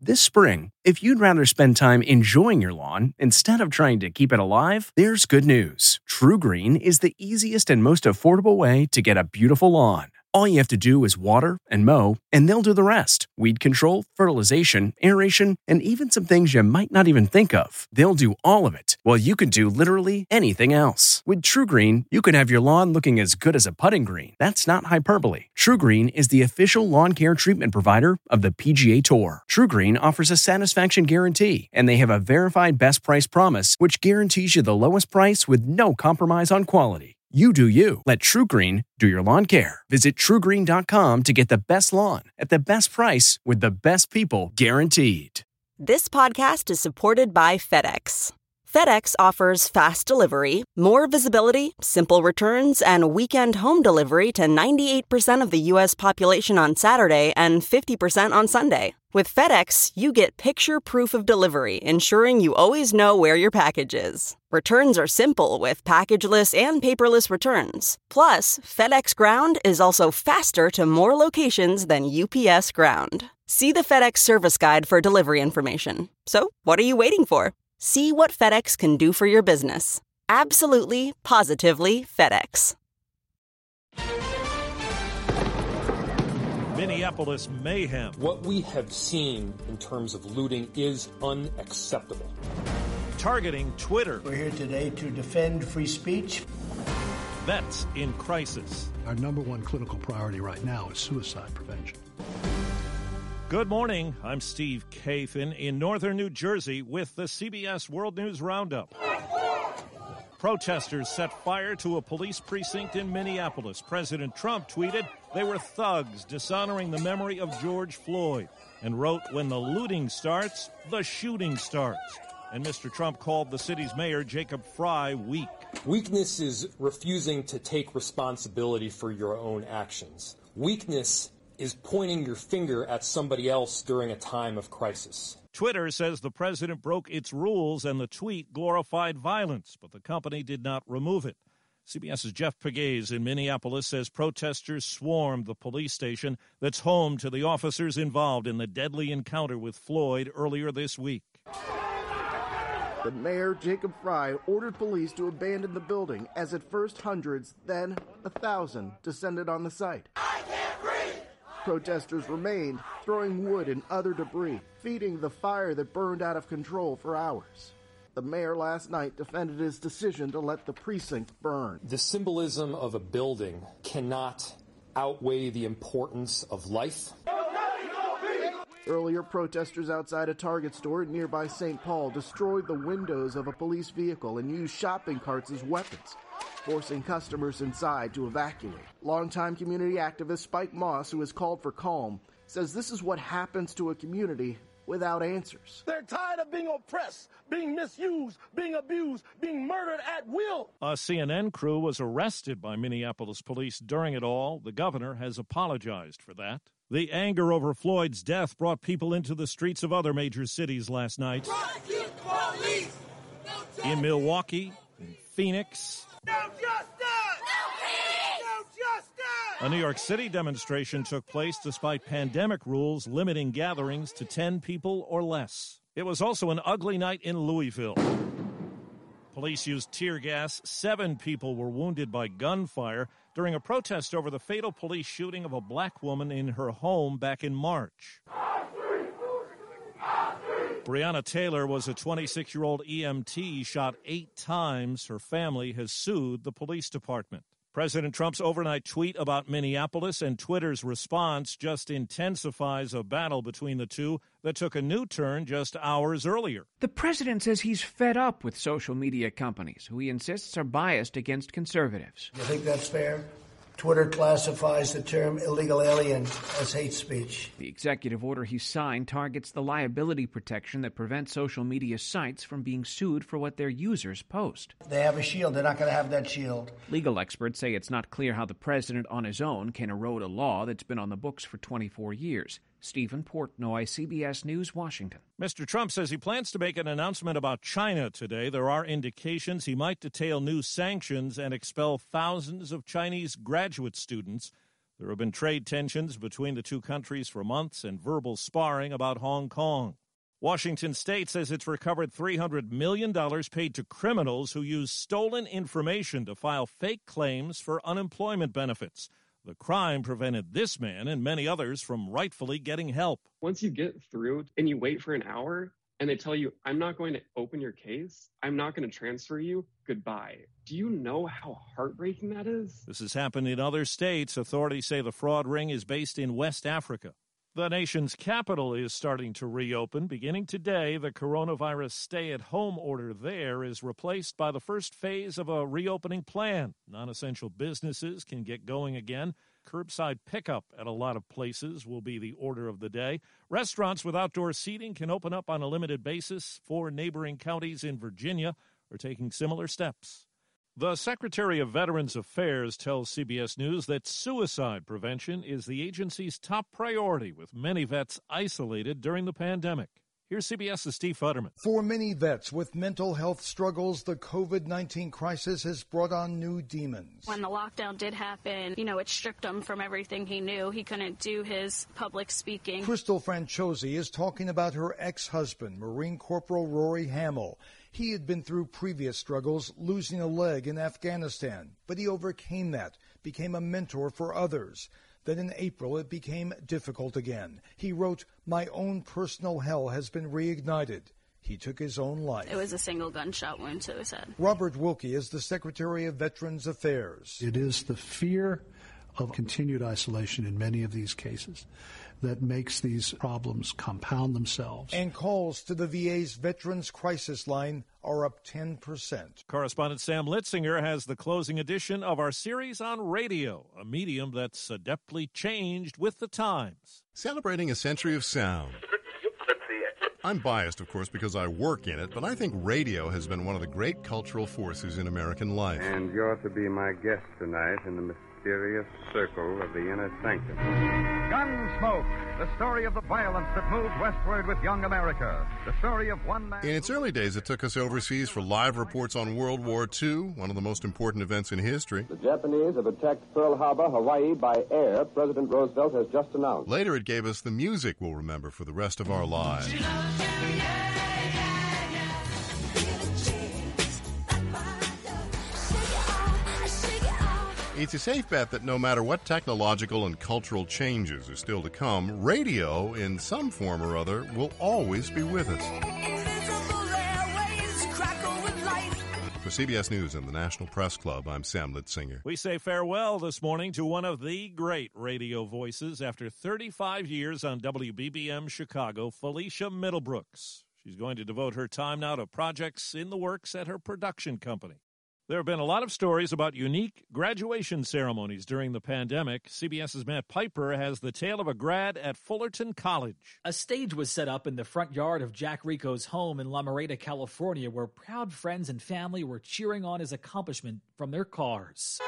This spring, if you'd rather spend time enjoying your lawn instead of trying to keep it alive, there's good news. TruGreen is the easiest and most affordable way to get a beautiful lawn. All you have to do is water and mow, and they'll do the rest. Weed control, fertilization, aeration, and even some things you might not even think of. They'll do all of it, while you can do literally anything else. With TruGreen, you can have your lawn looking as good as a putting green. That's not hyperbole. TruGreen is the official lawn care treatment provider of the PGA Tour. TruGreen offers a satisfaction guarantee, and they have a verified best price promise, which guarantees you the lowest price with no compromise on quality. You do you. Let TruGreen do your lawn care. Visit TruGreen.com to get the best lawn at the best price with the best people guaranteed. This podcast is supported by FedEx. FedEx offers fast delivery, more visibility, simple returns, and weekend home delivery to 98% of the U.S. population on Saturday and 50% on Sunday. With FedEx, you get picture proof of delivery, ensuring you always know where your package is. Returns are simple with packageless and paperless returns. Plus, FedEx Ground is also faster to more locations than UPS Ground. See the FedEx service guide for delivery information. So, what are you waiting for? See what FedEx can do for your business. Absolutely, positively FedEx. Minneapolis mayhem. What we have seen in terms of looting is unacceptable. Targeting Twitter. We're here today to defend free speech. Vets in crisis. Our number one clinical priority right now is suicide prevention. Good morning. I'm Steve Kathan in northern New Jersey with the CBS World News Roundup. Protesters set fire to a police precinct in Minneapolis. President Trump tweeted they were thugs dishonoring the memory of George Floyd and wrote, "When the looting starts, the shooting starts." And Mr. Trump called the city's mayor, Jacob Frey, weak. Weakness is refusing to take responsibility for your own actions. Weakness is pointing your finger at somebody else during a time of crisis. Twitter says the president broke its rules and the tweet glorified violence, but the company did not remove it. CBS's Jeff Pegues in Minneapolis says protesters swarmed the police station that's home to the officers involved in the deadly encounter with Floyd earlier this week. The mayor, Jacob Frey, ordered police to abandon the building as at first hundreds, then 1,000 descended on the site. I can't breathe! Protesters remained, throwing wood and other debris, feeding the fire that burned out of control for hours. The mayor last night defended his decision to let the precinct burn. The symbolism of a building cannot outweigh the importance of life. Earlier, protesters outside a Target store in nearby St. Paul destroyed the windows of a police vehicle and used shopping carts as weapons, forcing customers inside to evacuate. Longtime community activist Spike Moss, who has called for calm, says this is what happens to a community without answers. They're tired of being oppressed, being misused, being abused, being murdered at will. A CNN crew was arrested by Minneapolis police during it all. The governor has apologized for that. The anger over Floyd's death brought people into the streets of other major cities last night. In Milwaukee, in Phoenix. No justice! No justice! A New York City demonstration took place despite pandemic rules limiting gatherings to 10 people or less. It was also an ugly night in Louisville. Police used tear gas. 7 people were wounded by gunfire during a protest over the fatal police shooting of a black woman in her home back in March. Breonna Taylor was a 26-year-old EMT shot 8 times. Her family has sued the police department. President Trump's overnight tweet about Minneapolis and Twitter's response just intensifies a battle between the two that took a new turn just hours earlier. The president says he's fed up with social media companies, who he insists are biased against conservatives. You think that's fair? Twitter classifies the term illegal alien as hate speech. The executive order he signed targets the liability protection that prevents social media sites from being sued for what their users post. They have a shield. They're not going to have that shield. Legal experts say it's not clear how the president on his own can erode a law that's been on the books for 24 years. Stephen Portnoy, CBS News, Washington. Mr. Trump says he plans to make an announcement about China today. There are indications he might detail new sanctions and expel thousands of Chinese graduate students. There have been trade tensions between the two countries for months and verbal sparring about Hong Kong. Washington State says it's recovered $300 million paid to criminals who used stolen information to file fake claims for unemployment benefits. The crime prevented this man and many others from rightfully getting help. Once you get through and you wait for an hour and they tell you, I'm not going to open your case, I'm not going to transfer you, goodbye. Do you know how heartbreaking that is? This has happened in other states. Authorities say the fraud ring is based in West Africa. The nation's capital is starting to reopen. Beginning today, the coronavirus stay-at-home order there is replaced by the first phase of a reopening plan. Non-essential businesses can get going again. Curbside pickup at a lot of places will be the order of the day. Restaurants with outdoor seating can open up on a limited basis. 4 neighboring counties in Virginia are taking similar steps. The Secretary of Veterans Affairs tells CBS News that suicide prevention is the agency's top priority, with many vets isolated during the pandemic. Here's CBS's Steve Futterman. For many vets with mental health struggles, the COVID-19 crisis has brought on new demons. When the lockdown did happen, it stripped him from everything he knew. He couldn't do his public speaking. Crystal Franciosi is talking about her ex-husband, Marine Corporal Rory Hamill. He had been through previous struggles, losing a leg in Afghanistan, but he overcame that, became a mentor for others. Then in April, it became difficult again. He wrote, "My own personal hell has been reignited." He took his own life. It was a single gunshot wound to his head. Robert Wilkie is the Secretary of Veterans Affairs. It is the fear of continued isolation in many of these cases that makes these problems compound themselves. And calls to the VA's Veterans Crisis Line are up 10%. Correspondent Sam Litzinger has the closing edition of our series on radio, a medium that's adeptly changed with the times. Celebrating a century of sound. I'm biased, of course, because I work in it, but I think radio has been one of the great cultural forces in American life. And you're to be my guest tonight in the mysterious circle of the inner sanctum. Gunsmoke, the story of the violence that moved westward with young America. The story of one man. In its early days, it took us overseas for live reports on World War II, one of the most important events in history. The Japanese have attacked Pearl Harbor, Hawaii, by air, President Roosevelt has just announced. Later, it gave us the music we'll remember for the rest of our lives. It's a safe bet that no matter what technological and cultural changes are still to come, radio, in some form or other, will always be with us. For CBS News and the National Press Club, I'm Sam Litzinger. We say farewell this morning to one of the great radio voices after 35 years on WBBM Chicago, Felicia Middlebrooks. She's going to devote her time now to projects in the works at her production company. There have been a lot of stories about unique graduation ceremonies during the pandemic. CBS's Matt Piper has the tale of a grad at Fullerton College. A stage was set up in the front yard of Jack Rico's home in La Mirada, California, where proud friends and family were cheering on his accomplishment from their cars.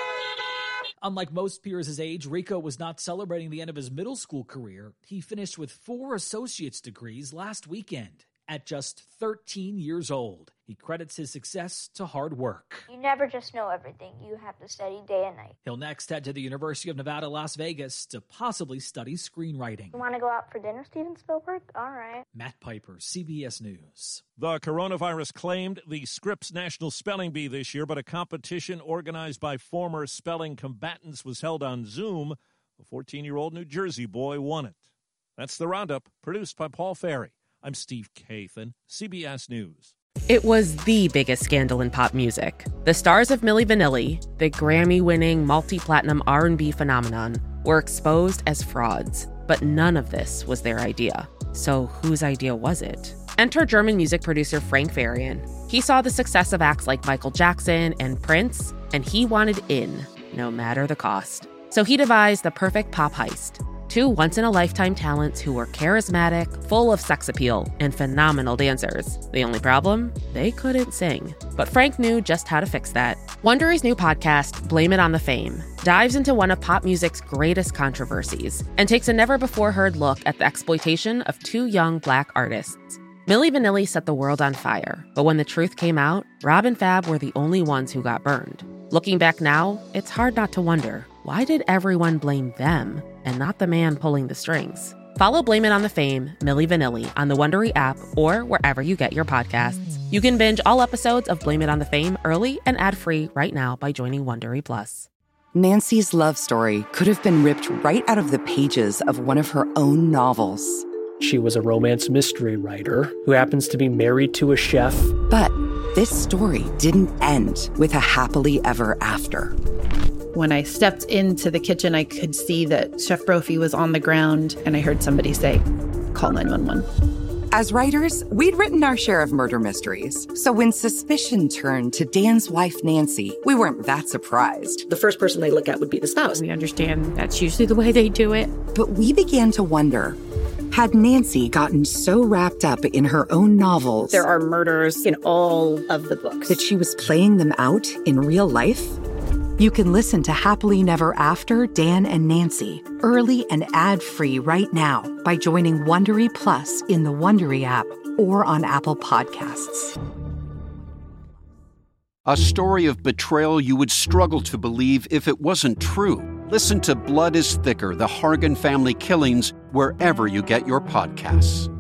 Unlike most peers his age, Rico was not celebrating the end of his middle school career. He finished with 4 associate's degrees last weekend. At just 13 years old, he credits his success to hard work. You never just know everything. You have to study day and night. He'll next head to the University of Nevada, Las Vegas to possibly study screenwriting. You want to go out for dinner, Steven Spielberg? All right. Matt Piper, CBS News. The coronavirus claimed the Scripps National Spelling Bee this year, but a competition organized by former spelling combatants was held on Zoom. A 14-year-old New Jersey boy won it. That's the Roundup, produced by Paul Ferry. I'm Steve Kathan, CBS News. It was the biggest scandal in pop music. The stars of Milli Vanilli, the Grammy-winning multi-platinum R&B phenomenon, were exposed as frauds. But none of this was their idea. So whose idea was it? Enter German music producer Frank Farian. He saw the success of acts like Michael Jackson and Prince, and he wanted in, no matter the cost. So he devised the perfect pop heist. 2 once-in-a-lifetime talents who were charismatic, full of sex appeal, and phenomenal dancers. The only problem? They couldn't sing. But Frank knew just how to fix that. Wondery's new podcast, Blame It on the Fame, dives into one of pop music's greatest controversies and takes a never-before-heard look at the exploitation of 2 young Black artists. Milli Vanilli set the world on fire, but when the truth came out, Rob and Fab were the only ones who got burned. Looking back now, it's hard not to wonder, why did everyone blame them and not the man pulling the strings? Follow Blame It on the Fame, Milli Vanilli, on the Wondery app or wherever you get your podcasts. You can binge all episodes of Blame It on the Fame early and ad-free right now by joining Wondery Plus. Nancy's love story could have been ripped right out of the pages of one of her own novels. She was a romance mystery writer who happens to be married to a chef. But this story didn't end with a happily ever after. When I stepped into the kitchen, I could see that Chef Brophy was on the ground, and I heard somebody say, "Call 911." As writers, we'd written our share of murder mysteries. So when suspicion turned to Dan's wife, Nancy, we weren't that surprised. The first person they look at would be the spouse. We understand that's usually the way they do it. But we began to wonder, had Nancy gotten so wrapped up in her own novels... There are murders in all of the books. ...that she was playing them out in real life? You can listen to Happily Never After, Dan and Nancy, early and ad-free right now by joining Wondery Plus in the Wondery app or on Apple Podcasts. A story of betrayal you would struggle to believe if it wasn't true. Listen to Blood is Thicker, The Hargan Family Killings, wherever you get your podcasts.